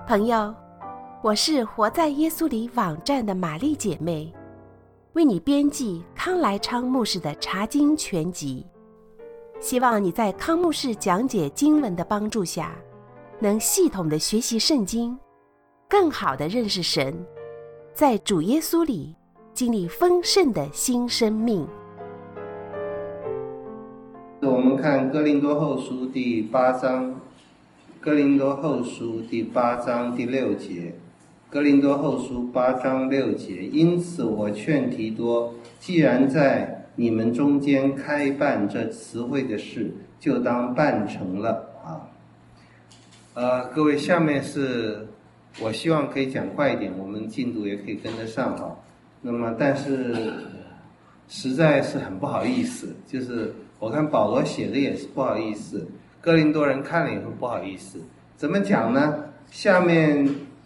朋友，我是活在耶稣里网站的玛丽姐妹，为你编辑康来昌牧师的查经全集，希望你在康牧师讲解经文的帮助下，能系统的学习圣经，更好的认识神，在主耶稣里经历丰盛的新生命。 我们看哥林多后书第8章，哥林多后书第8章第6节，哥林多后书8章6节，因此我劝提多，既然在你们中间开办这词汇的事，就当办成了各位，下面是我希望可以讲快一点，我们进度也可以跟得上那么但是实在是很不好意思，就是我看保罗写的也是不好意思，哥林多人看了也会不好意思。怎么讲呢？下面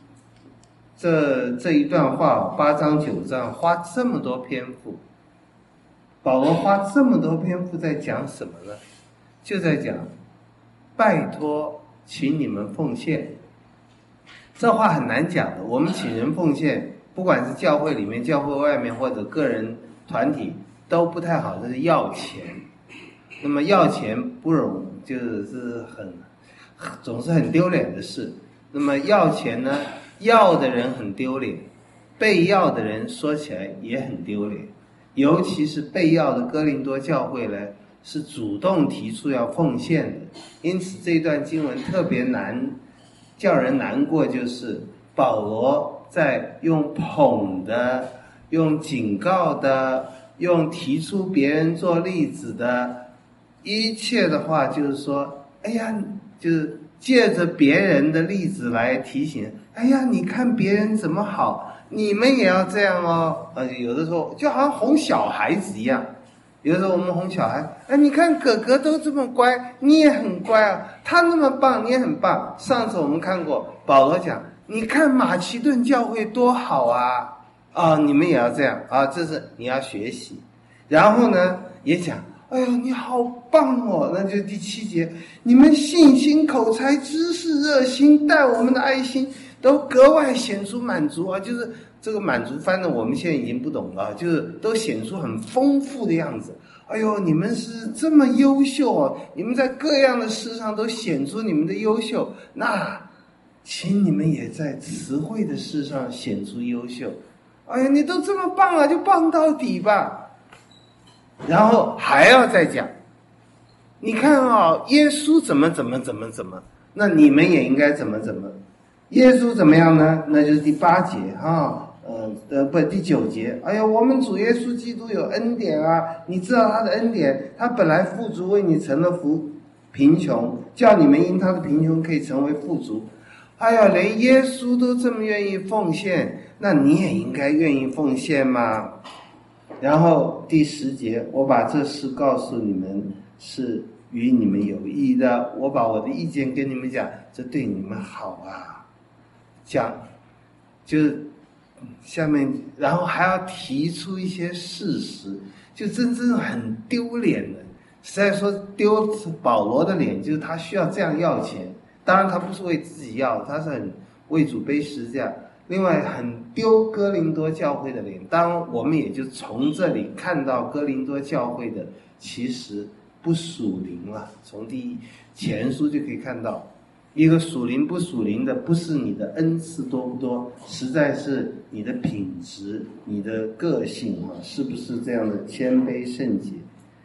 这一段话8章9章花这么多篇幅，保罗花这么多篇幅在讲什么呢？就在讲拜托请你们奉献。这话很难讲的，我们请人奉献，不管是教会里面教会外面或者个人团体都不太好，这是要钱。那么要钱不容易，就是总是很丢脸的事。那么要钱呢，要的人很丢脸，被要的人说起来也很丢脸。尤其是被要的哥林多教会呢，是主动提出要奉献的，因此这段经文特别难，叫人难过，就是保罗在用捧的、用警告的、用提出别人做例子的一切的话，就是说，哎呀，就是借着别人的例子来提醒，哎呀，你看别人怎么好，你们也要这样哦。有的时候就好像哄小孩子一样，有的时候我们哄小孩，你看哥哥都这么乖，你也很乖啊，他那么棒，你也很棒。上次我们看过保罗讲，你看马其顿教会多好啊，你们也要这样啊，这是你要学习。然后呢也讲，哎呦你好棒哦，那就第7节，你们信心口才知识热心待我们的爱心都格外显出满足啊，就是这个满足翻的我们现在已经不懂了，就是都显出很丰富的样子。哎呦你们是这么优秀哦，你们在各样的事上都显出你们的优秀，那请你们也在词汇的事上显出优秀。哎呀你都这么棒了，就棒到底吧。然后还要再讲，你看耶稣怎么，那你们也应该怎么。耶稣怎么样呢？那就是第8节第9节。哎呀，我们主耶稣基督有恩典啊！你知道他的恩典，他本来富足，为你成了贫穷，叫你们因他的贫穷可以成为富足。哎呀，连耶稣都这么愿意奉献，那你也应该愿意奉献吗？然后第10节，我把这事告诉你们是与你们有益的，我把我的意见跟你们讲，这对你们好啊。讲就是下面，然后还要提出一些事实，就真正很丢脸的，实在说丢保罗的脸，就是他需要这样要钱，当然他不是为自己要，他是很为主背十字架。另外很丢哥林多教会的脸，当然我们也就从这里看到哥林多教会的其实不属灵了。从前书就可以看到，一个属灵不属灵的，不是你的恩赐多不多，实在是你的品质、你的个性是不是这样的谦卑圣洁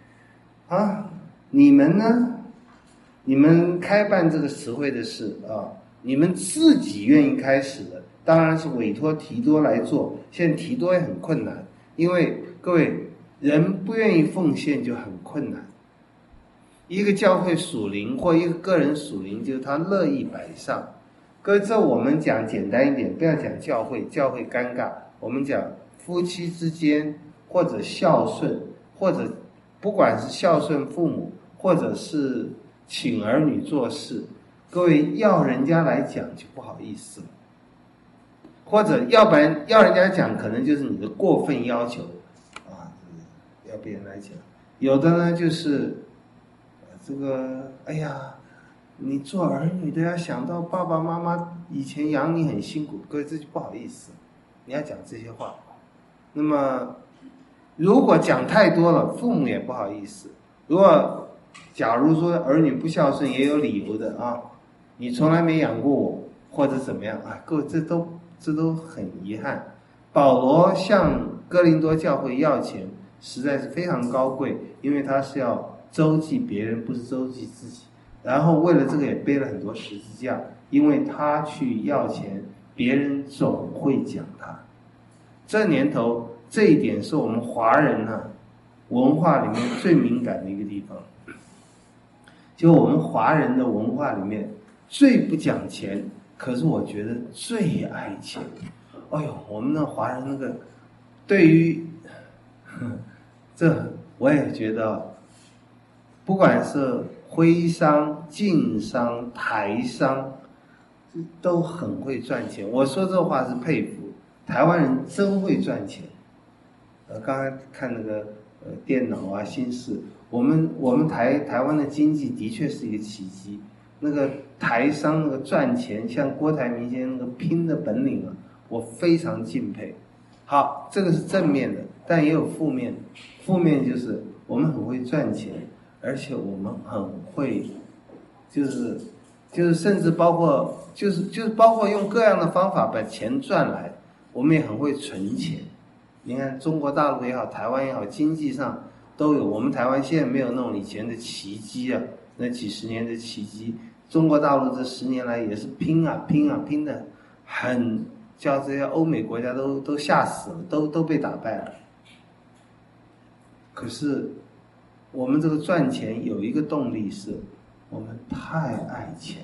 你们呢？你们开办这个词汇的事你们自己愿意开始的，当然是委托提多来做。现在提多也很困难，因为各位人不愿意奉献就很困难。一个教会属灵或一个个人属灵，就是他乐意摆上。各位，这我们讲简单一点，不要讲教会尴尬。我们讲夫妻之间，或者孝顺，或者不管是孝顺父母，或者是请儿女做事，各位要人家来讲就不好意思了，或者要不然要人家讲，可能就是你的过分要求要别人来讲。有的呢就是这个，哎呀， 你做儿女的要想到爸爸妈妈以前养你很辛苦，各位这就不好意思，你要讲这些话。那么如果讲太多了，父母也不好意思。如果假如说儿女不孝顺也有理由的啊，你从来没养过我或者怎么样啊，各位这都很遗憾。保罗向哥林多教会要钱实在是非常高贵，因为他是要周济别人，不是周济自己。然后为了这个也背了很多十字架，因为他去要钱，别人总会讲他。这年头这一点是我们华人文化里面最敏感的一个地方。就我们华人的文化里面最不讲钱，可是我觉得最爱钱。哎呦，我们的华人那个对于这我也觉得，不管是徽商、晋商、台商，都很会赚钱。我说这话是佩服，台湾人真会赚钱。刚才看那个电脑啊、新视，我们台湾的经济的确是一个奇迹。那个台商那个赚钱，像郭台铭先生那个拼的本领啊，我非常敬佩。好，这个是正面的，但也有负面的。负面就是我们很会赚钱，而且我们很会，就是甚至包括就是包括用各样的方法把钱赚来，我们也很会存钱。你看中国大陆也好，台湾也好，经济上都有。我们台湾现在没有那种以前的奇迹啊，那几十年的奇迹。中国大陆这10年来也是拼的很，叫这些欧美国家都吓死了，都被打败了。可是我们这个赚钱有一个动力是，我们太爱钱，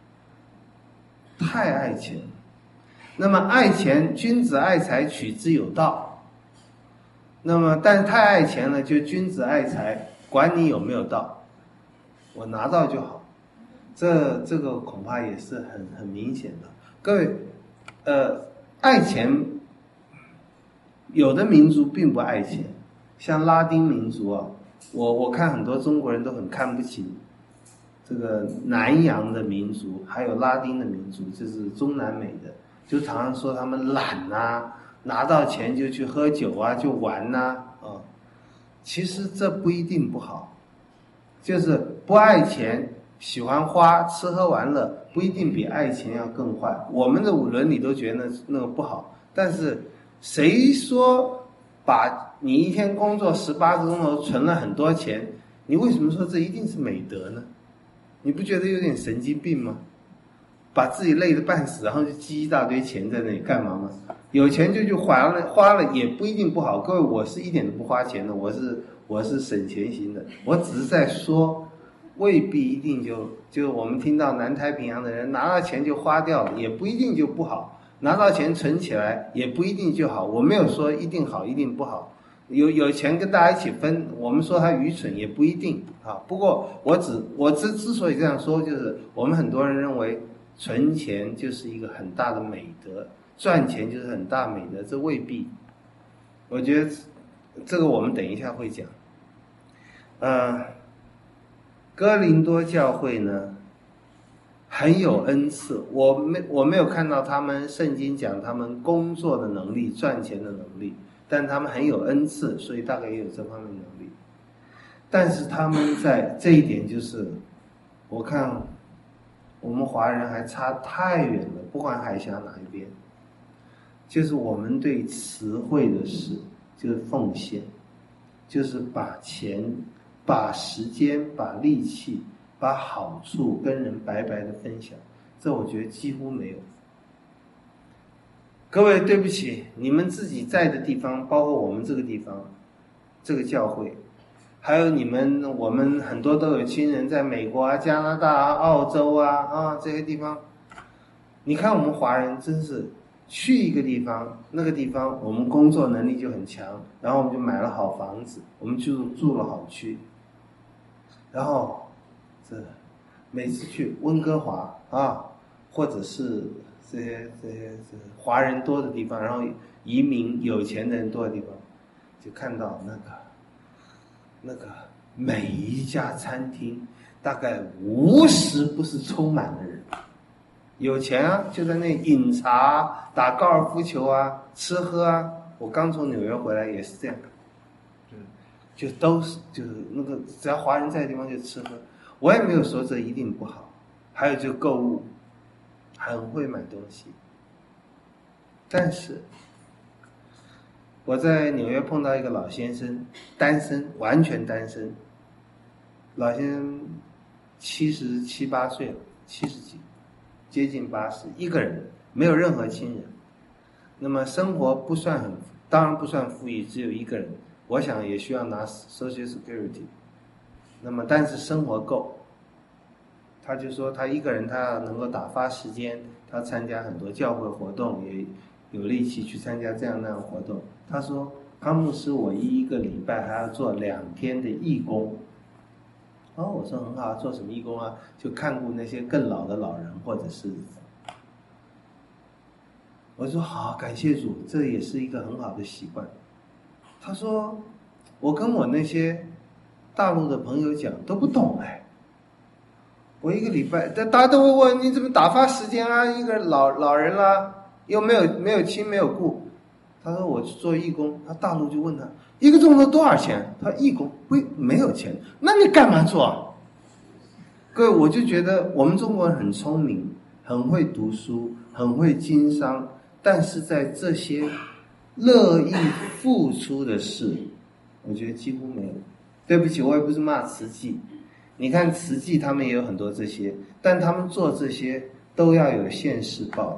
太爱钱。那么爱钱，君子爱财，取之有道。那么但是太爱钱了，就君子爱财，管你有没有道，我拿到就好。这个恐怕也是很明显的。各位，爱钱，有的民族并不爱钱，像拉丁民族啊，我看很多中国人都很看不起这个南洋的民族，还有拉丁的民族，就是中南美的，就常常说他们懒啊，拿到钱就去喝酒啊，就玩啊。其实这不一定不好，就是不爱钱，喜欢花吃喝玩乐，不一定比爱钱要更坏。我们的伦理都觉得那个不好，但是谁说把你一天工作18个钟头存了很多钱，你为什么说这一定是美德呢？你不觉得有点神经病吗？把自己累得半死，然后就积一大堆钱在那里干嘛吗？有钱就去花了也不一定不好。各位，我是一点都不花钱的，我是省钱型的。我只是在说，未必一定就我们听到南太平洋的人拿到钱就花掉了，也不一定就不好。拿到钱存起来也不一定就好。我没有说一定好一定不好。有钱跟大家一起分，我们说他愚蠢也不一定啊。不过我之所以这样说，就是我们很多人认为存钱就是一个很大的美德，赚钱就是很大美德，这未必。我觉得这个我们等一下会讲。哥林多教会呢很有恩赐，我没有看到他们圣经讲他们工作的能力、赚钱的能力，但他们很有恩赐，所以大概也有这方面的能力。但是他们在这一点就是，我看我们华人还差太远了，不管海峡哪一边，就是我们对词汇的事，就是奉献，就是把钱、把时间、把力气、把好处跟人白白的分享，这我觉得几乎没有。各位，对不起，你们自己在的地方，包括我们这个地方，这个教会，还有我们很多都有亲人在美国啊、加拿大啊、澳洲啊这些地方。你看我们华人真是去一个地方，那个地方我们工作能力就很强，然后我们就买了好房子，我们就住了好区，然后每次去温哥华啊，或者是这些华人多的地方，然后移民有钱的人多的地方，就看到那个每一家餐厅大概50不是充满的人，有钱啊，就在那饮茶、打高尔夫球啊、吃喝啊。我刚从纽约回来也是这样，就都是就是那个只要华人在的地方就吃喝。我也没有说这一定不好。还有就购物，很会买东西。但是我在纽约碰到一个老先生，单身，完全单身。老先生77、8岁了，70几，接近80，一个人，没有任何亲人。那么生活不算很，当然不算富裕，只有一个人。我想也需要拿 Social Security。那么但是生活够。他就说他一个人，他能够打发时间，他参加很多教会活动，也有力气去参加这样那样活动。他说康牧师，我一个礼拜还要做2天的义工。我说很好，做什么义工啊？就看顾那些更老的老人，或者是……我说好，感谢主，这也是一个很好的习惯。他说我跟我那些大陆的朋友讲都不懂我一个礼拜，大家都会问你怎么打发时间啊？一个老人啦，又没有亲没有故。他说我去做义工，他大陆就问他1个钟头多少钱？他义工没有钱，那你干嘛做啊？各位，我就觉得我们中国人很聪明，很会读书，很会经商，但是在这些乐意付出的事，我觉得几乎没有。对不起，我也不是骂慈济。你看慈济他们也有很多这些，但他们做这些都要有现世报，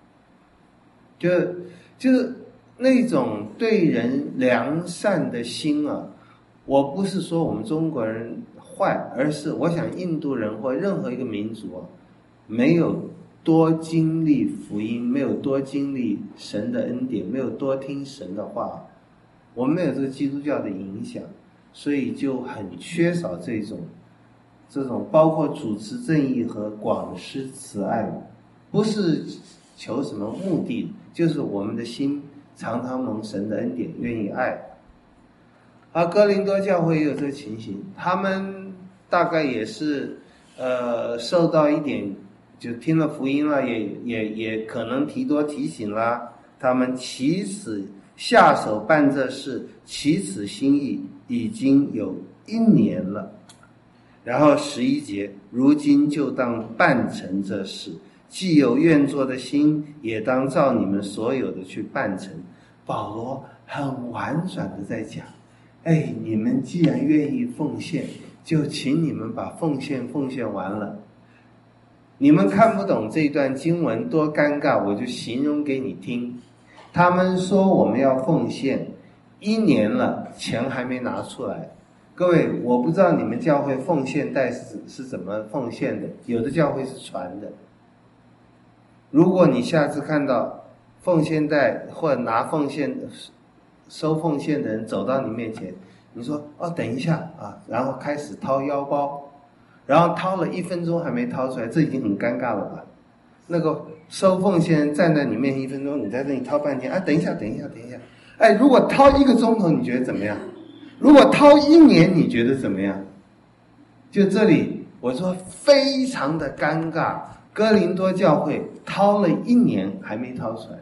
就是那种对人良善的心啊。我不是说我们中国人坏，而是我想印度人或任何一个民族啊，没有多经历福音，没有多经历神的恩典，没有多听神的话，我们没有这个基督教的影响，所以就很缺少这种包括主持正义和广施慈爱，不是求什么目的，就是我们的心常常蒙神的恩典，愿意爱。而哥林多教会也有这个情形，他们大概也是受到一点，就听了福音了，也可能提多提醒啦，他们起此下手办这事，起此心意已经有1年了。然后11节，如今就当办成这事，既有愿做的心，也当照你们所有的去办成。保罗很婉转的在讲，你们既然愿意奉献，就请你们把奉献完了。你们看不懂这段经文多尴尬，我就形容给你听。他们说我们要奉献1年了，钱还没拿出来。各位，我不知道你们教会奉献袋是怎么奉献的，有的教会是传的。如果你下次看到奉献袋或者拿奉献收奉献的人走到你面前，你说等一下啊，然后开始掏腰包，然后掏了1分钟还没掏出来，这已经很尴尬了吧？那个收奉献人站在你面前1分钟，你在这里掏半天，等一下。如果掏1个钟头，你觉得怎么样？如果掏1年，你觉得怎么样？就这里我说非常的尴尬，哥林多教会掏了1年还没掏出来，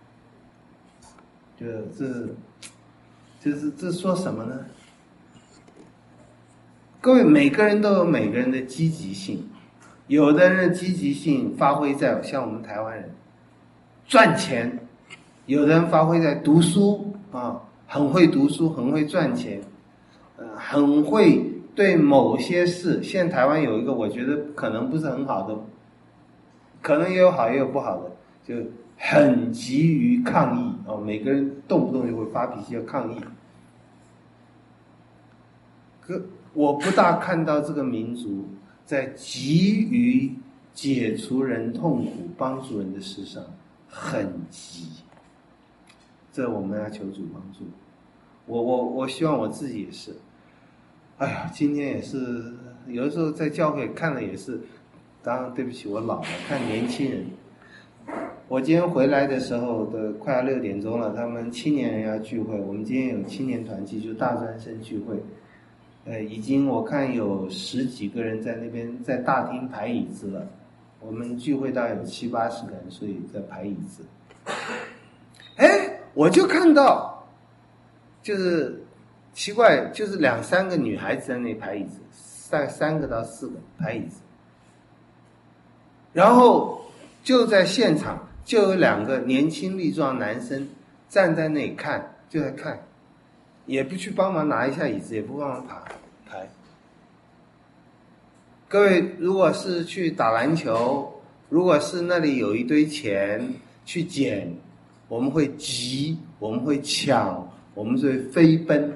这说什么呢？各位，每个人都有每个人的积极性，有的人的积极性发挥在像我们台湾人赚钱，有的人发挥在读书啊，很会读书，很会赚钱，很会对某些事。现在台湾有一个我觉得可能不是很好的，可能也有好也有不好的，就很急于抗议每个人动不动就会发脾气要抗议。我不大看到这个民族在急于解除人痛苦、帮助人的事上很急，这我们要求主帮助。我希望我自己也是。今天也是有的时候在教会看了也是，当然对不起我老了，看年轻人。我今天回来的时候快要6点钟了，他们青年人要聚会，我们今天有青年团契，就大专生聚会。 已经我看有10几个人在那边在大厅排椅子了。我们聚会大概有70、80个人，所以在排椅子。我就看到，就是奇怪，就是2、3个女孩子在那里排椅子，3个到4个排椅子。然后就在现场就有2个年轻力壮男生站在那里看，就在看，也不去帮忙拿一下椅子，也不帮忙排。各位如果是去打篮球，如果是那里有一堆钱去捡，我们会急，我们会抢，我们会飞奔。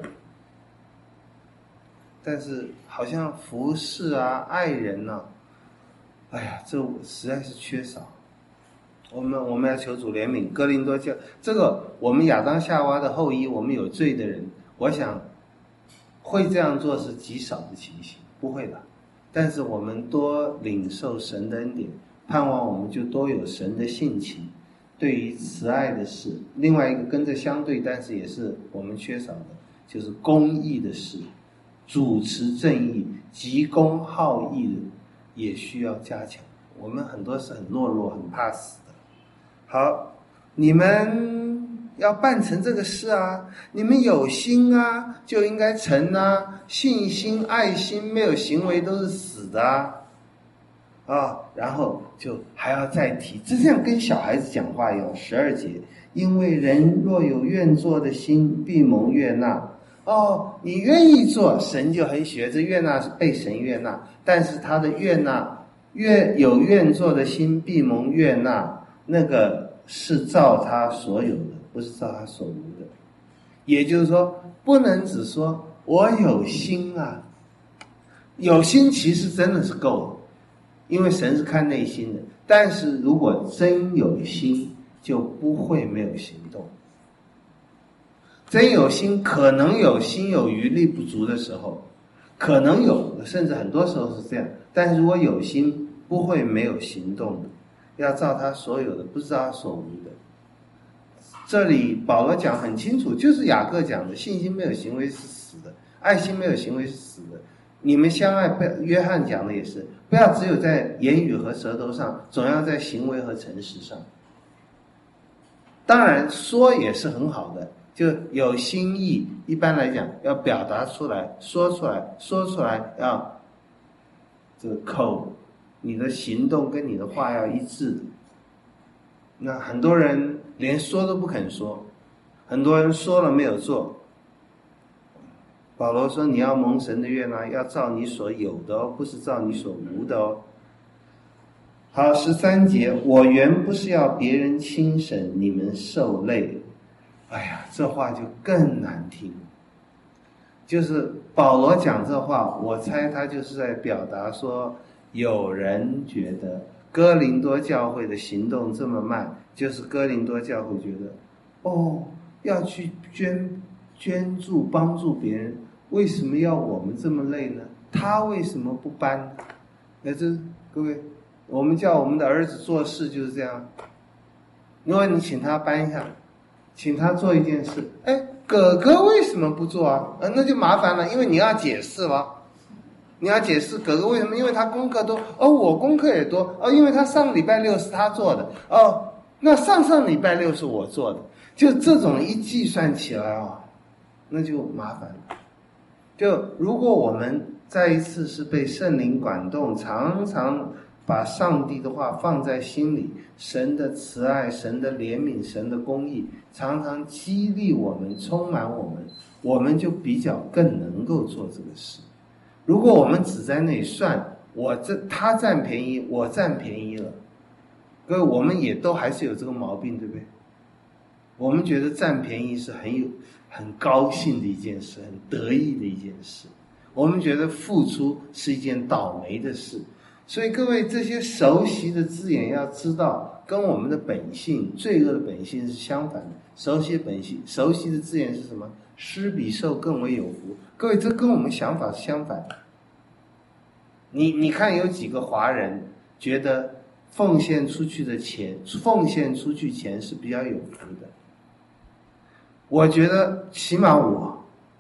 但是好像服侍啊、爱人啊，这实在是缺少。我们要求主怜悯。哥林多教这个，我们亚当夏娃的后裔，我们有罪的人，我想会这样做是极少的情形，不会的。但是我们多领受神的恩典，盼望我们就多有神的性情，对于慈爱的事。另外一个跟着相对，但是也是我们缺少的，就是公义的事，主持正义、急公好义的也需要加强。我们很多是很懦弱、很怕死的。好，你们要办成这个事啊，你们有心啊就应该成啊，信心、爱心没有行为都是死的啊。然后就还要再提，这像跟小孩子讲话一样。12节，因为人若有愿做的心，必蒙悦纳。你愿意做，神就很喜悦。这悦纳是被神悦纳，但是他的悦纳，有愿做的心必蒙悦纳，那个是照他所有的，不是照他所无的。也就是说，不能只说我有心啊，有心其实真的是够了，因为神是看内心的。但是如果真有心，就不会没有行动。真有心，可能有心有余力不足的时候，可能有，甚至很多时候是这样。但是如果有心，不会没有行动的，要照他所有的，不是照他所无的。这里保罗讲很清楚，就是雅各讲的，信心没有行为是死的，爱心没有行为是死的。你们相爱，约翰讲的也是，不要只有在言语和舌头上，总要在行为和诚实上。当然说也是很好的，就有心意，一般来讲要表达出来，说出来，要这个口，你的行动跟你的话要一致的。那很多人连说都不肯说，很多人说了没有做。保罗说你要蒙神的悦纳，要照你所有的哦，不是照你所无的哦。好，13节，我原不是要别人轻省你们受累。这话就更难听。就是保罗讲这话，我猜他就是在表达说，有人觉得哥林多教会的行动这么慢，就是哥林多教会觉得要去捐助帮助别人，为什么要我们这么累呢？他为什么不搬？各位，我们叫我们的儿子做事就是这样。如果你请他搬一下，请他做一件事，哥哥为什么不做啊？那就麻烦了，因为你要解释了。你要解释哥哥为什么？因为他功课多，我功课也多，因为他上礼拜六是他做的，那上礼拜六是我做的，就这种一计算起来那就麻烦了。就如果我们再一次是被圣灵感动，常常把上帝的话放在心里，神的慈爱、神的怜悯、神的公义常常激励我们，充满我们，我们就比较更能够做这个事。如果我们只在那里算他占便宜，我占便宜了，各位，我们也都还是有这个毛病，对不对？我们觉得占便宜是很高兴的一件事，很得意的一件事，我们觉得付出是一件倒霉的事。所以各位，这些熟悉的字眼要知道，跟我们的本性，罪恶的本性是相反的。熟悉的字眼是什么？施比受更为有福。各位，这跟我们想法是相反的。你看有几个华人觉得奉献出去钱是比较有福的？我觉得起码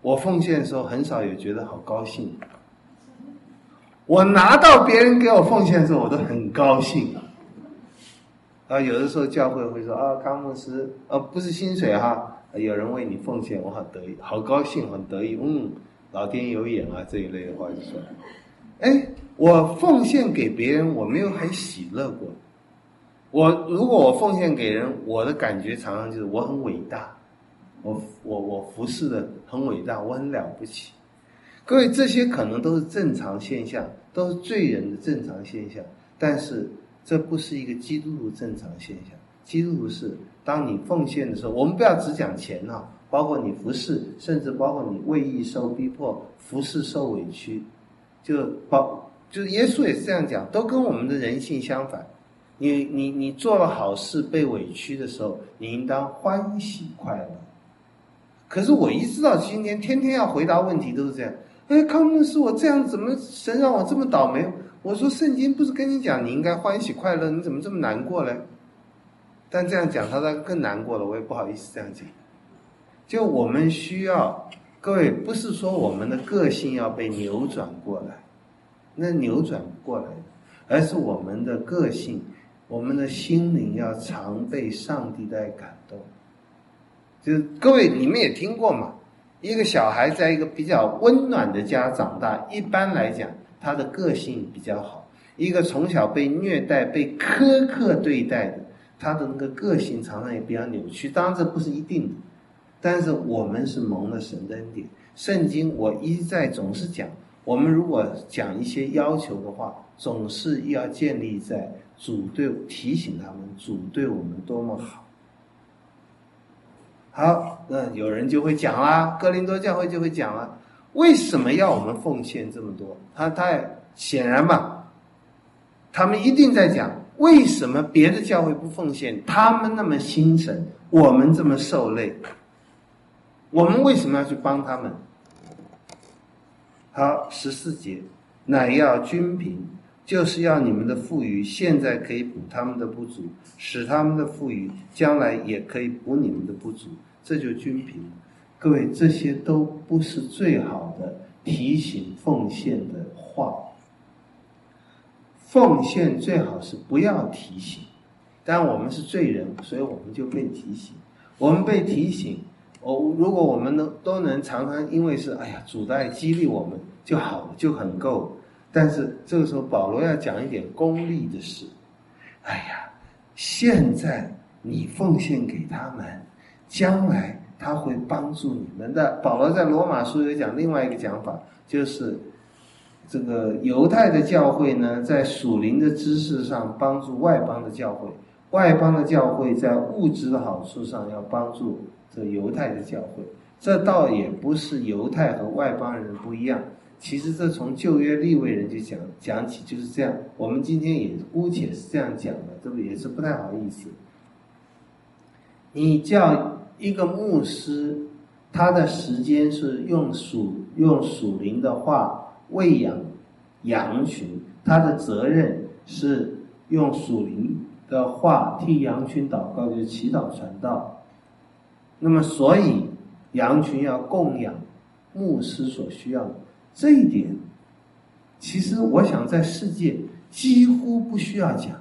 我奉献的时候很少有觉得好高兴，我拿到别人给我奉献的时候我都很高兴有的时候教会会说康牧师不是薪水哈，有人为你奉献，我好得意，好高兴，很得意，老天有眼这一类的话就说，我奉献给别人，我没有很喜乐过。如果我奉献给人，我的感觉常常就是我很伟大，我服侍的很伟大，我很了不起。各位，这些可能都是正常现象，都是罪人的正常现象，但是这不是一个基督徒正常现象。基督徒是当你奉献的时候，我们不要只讲钱包括你服侍，甚至包括你为义受逼迫，服侍受委屈，就是耶稣也是这样讲，都跟我们的人性相反。你做了好事被委屈的时候，你应当欢喜快乐。可是我一直到今天，天天要回答问题都是这样。康牧师，我这样怎么神让我这么倒霉？我说圣经不是跟你讲你应该欢喜快乐，你怎么这么难过呢？但这样讲他更难过了，我也不好意思这样讲。就我们需要，各位，不是说我们的个性要被扭转过来，那扭转不过来，而是我们的个性，我们的心灵要常被上帝在感动。就是各位你们也听过嘛，一个小孩在一个比较温暖的家长大，一般来讲他的个性比较好。一个从小被虐待被苛刻对待的，他的那个个性常常也比较扭曲。当然这不是一定的，但是我们是蒙了神的恩典。圣经我一再总是讲，我们如果讲一些要求的话，总是要建立在主提醒他们主对我们多么好。好，那有人就会讲啦，哥林多教会就会讲啦，为什么要我们奉献这么多？他显然嘛，他们一定在讲为什么别的教会不奉献，他们那么心神，我们这么受累，我们为什么要去帮他们？好，14节，乃要均平，就是要你们的富余现在可以补他们的不足，使他们的富余将来也可以补你们的不足，这就均平。各位，这些都不是最好的提醒奉献的话。奉献最好是不要提醒，但我们是罪人，所以我们就被提醒。我们被提醒，如果我们都能常常因为是主的爱激励我们就好了，就很够。但是这个时候保罗要讲一点功利的事。现在你奉献给他们，将来他会帮助你们的。保罗在罗马书有讲另外一个讲法，就是这个犹太的教会呢，在属灵的知识上帮助外邦的教会，外邦的教会在物质的好处上要帮助这犹太的教会。这倒也不是犹太和外邦人不一样，其实这从旧约利未人就讲起就是这样。我们今天也姑且是这样讲的，这不也是不太好意思。你叫一个牧师，他的时间是用属灵的话喂养羊群，他的责任是用属灵的话替羊群祷告，就是祈祷传道。那么所以羊群要供养牧师所需要的，这一点其实我想在世界几乎不需要讲。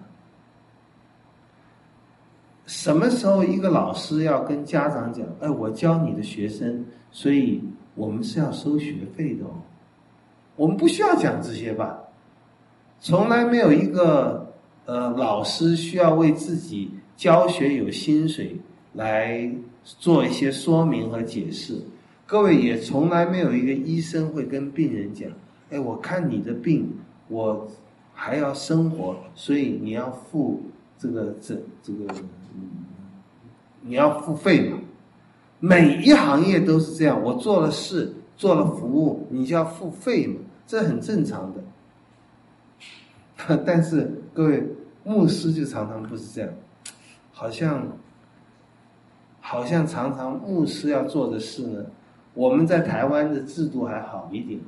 什么时候一个老师要跟家长讲，我教你的学生，所以我们是要收学费的我们不需要讲这些吧？从来没有一个老师需要为自己教学有薪水来做一些说明和解释。各位，也从来没有一个医生会跟病人讲，我看你的病，我还要生活，所以你要付你要付费嘛。每一行业都是这样，我做了事做了服务，你就要付费嘛，这很正常的。但是各位，牧师就常常不是这样，好像常常牧师要做的事呢，我们在台湾的制度还好一点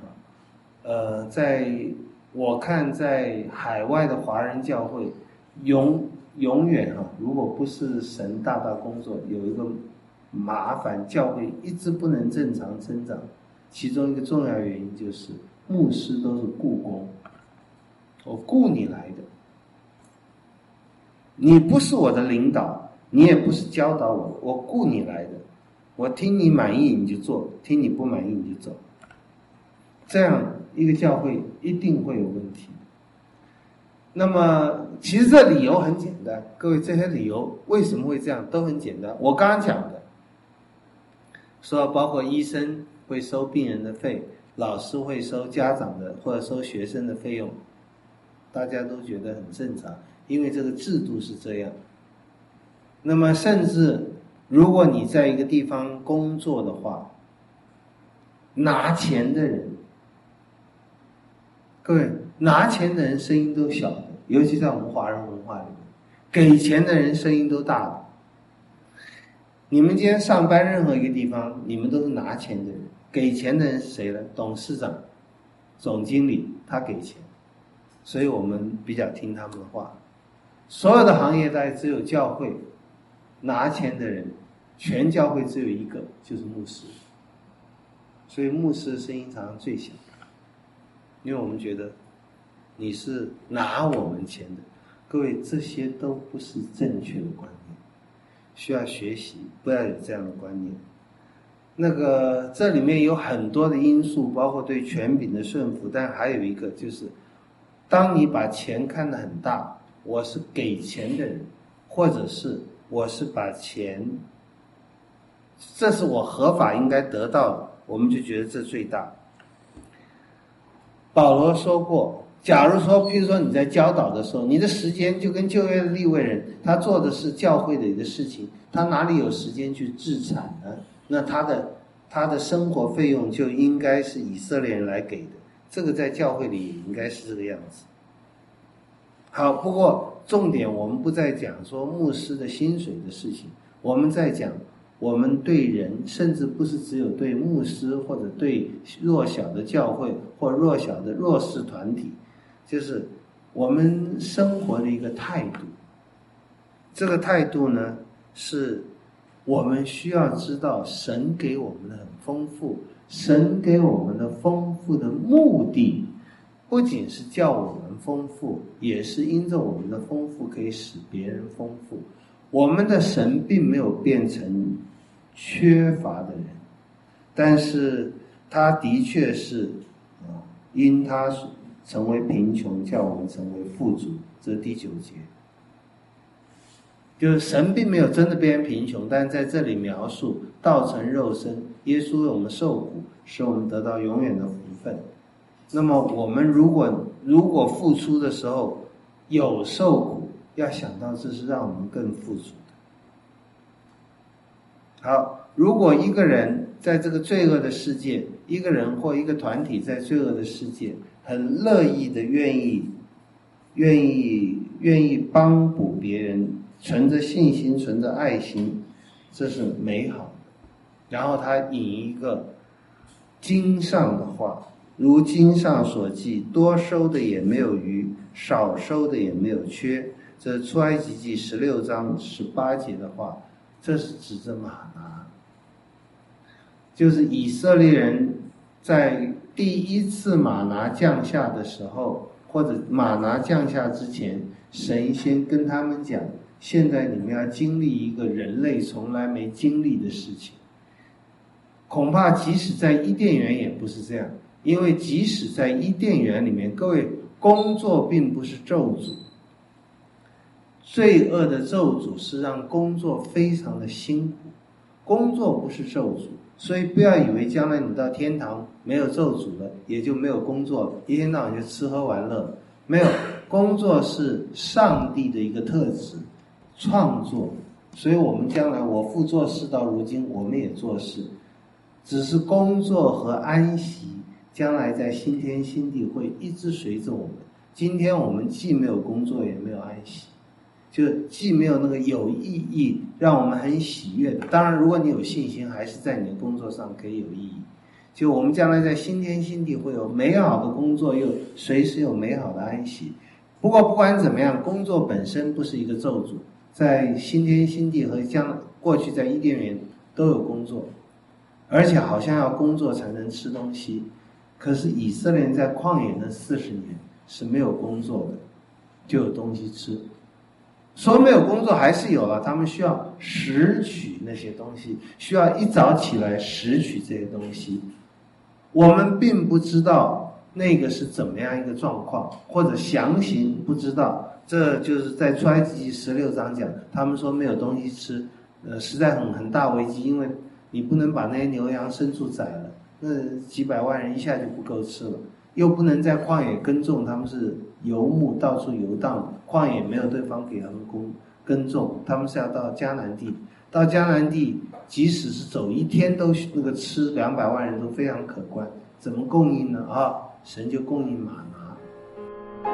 我看在海外的华人教会永远如果不是神大大工作，有一个麻烦，教会一直不能正常增长， 其中一个重要原因就是牧师都是雇工，我雇你来的，你不是我的领导，你也不是教导我，我雇你来的，我听你满意你就做，听你不满意你就走。这样一个教会一定会有问题。那么其实这理由很简单，各位，这些理由为什么会这样都很简单。我刚刚讲的说，包括医生会收病人的费，老师会收家长的或者收学生的费用，大家都觉得很正常，因为这个制度是这样。那么甚至如果你在一个地方工作的话，拿钱的人，各位，拿钱的人声音都小的，尤其在我们华人文化里面，给钱的人声音都大的。你们今天上班任何一个地方，你们都是拿钱的人，给钱的人是谁呢？董事长、总经理，他给钱，所以我们比较听他们的话。所有的行业大概只有教会拿钱的人，全教会只有一个，就是牧师。所以牧师的声音常常最小，因为我们觉得你是拿我们钱的。各位，这些都不是正确的观念，需要学习，不要有这样的观念。这里面有很多的因素，包括对权柄的顺服，但还有一个就是，当你把钱看得很大，我是给钱的人，或者是我是把钱，这是我合法应该得到的，我们就觉得这最大。保罗说过，假如说譬如说你在教导的时候，你的时间就跟旧约的利未人，他做的是教会的一个事情，他哪里有时间去自产呢？那他的生活费用就应该是以色列人来给的，这个在教会里也应该是这个样子。好，不过重点我们不再讲说牧师的薪水的事情，我们在讲我们对人，甚至不是只有对牧师或者对弱小的教会或弱小的弱势团体，就是我们生活的一个态度。这个态度呢，是我们需要知道神给我们的很丰富，神给我们的丰富的目的不仅是叫我们丰富，也是因着我们的丰富可以使别人丰富。我们的神并没有变成缺乏的人，但是他的确是因他成为贫穷，叫我们成为富足，这是第9节。就是神并没有真的变成贫穷，但在这里描述道成肉身，耶稣为我们受苦，使我们得到永远的福分。那么我们如果付出的时候有受苦，要想到这是让我们更富足的。好，如果一个人在这个罪恶的世界，一个人或一个团体在罪恶的世界，很乐意的愿意帮补别人，存着信心，存着爱心，这是美好的。然后他引一个经上的话，如经上所记，多收的也没有余，少收的也没有缺。这是出埃及记16章18节的话，这是指着玛拿，就是以色列人在第一次玛拿降下的时候，或者玛拿降下之前，神先跟他们讲，现在你们要经历一个人类从来没经历的事情。恐怕即使在伊甸园也不是这样，因为即使在伊甸园里面，各位，工作并不是咒诅，罪恶的咒诅是让工作非常的辛苦，工作不是咒诅。所以不要以为将来你到天堂没有咒诅了，也就没有工作，一天到晚就吃喝玩乐。没有，工作是上帝的一个特质，创作。所以我们将来我父做事到如今，我们也做事，只是工作和安息将来在新天新地会一直随着我们。今天我们既没有工作也没有安息，就既没有那个有意义让我们很喜悦的。当然如果你有信心，还是在你的工作上可以有意义。就我们将来在新天新地会有美好的工作，又随时有美好的安息。不过不管怎么样，工作本身不是一个咒诅，在新天新地和过去在伊甸园都有工作。 而且好像要工作才能吃东西。可是以色列人在旷野那40年是没有工作的，就有东西吃。说没有工作还是有了，他们需要拾取那些东西，需要一早起来拾取这些东西。我们并不知道那个是怎么样一个状况，或者详情不知道。这就是在出埃及记16章讲，他们说没有东西吃，实在很大危机，因为你不能把那些牛羊牲畜宰了，那几百万人一下就不够吃了，又不能在旷野耕种，他们是游牧到处游荡，旷野没有地方给他们耕种，他们是要到迦南地。到迦南地，即使是走一天都那个吃200万人都非常可观，怎么供应呢？神就供应玛拿。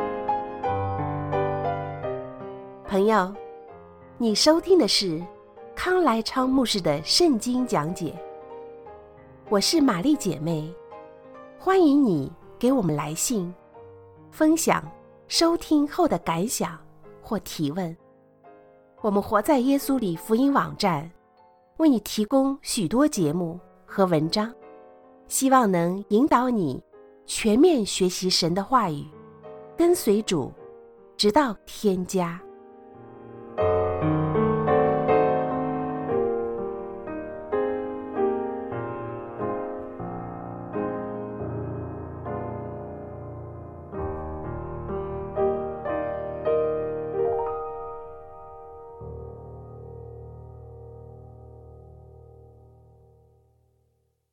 朋友，你收听的是康来昌牧师的圣经讲解。我是玛丽姐妹，欢迎你给我们来信，分享收听后的感想或提问。我们活在耶稣里福音网站为你提供许多节目和文章，希望能引导你全面学习神的话语，跟随主，直到天家。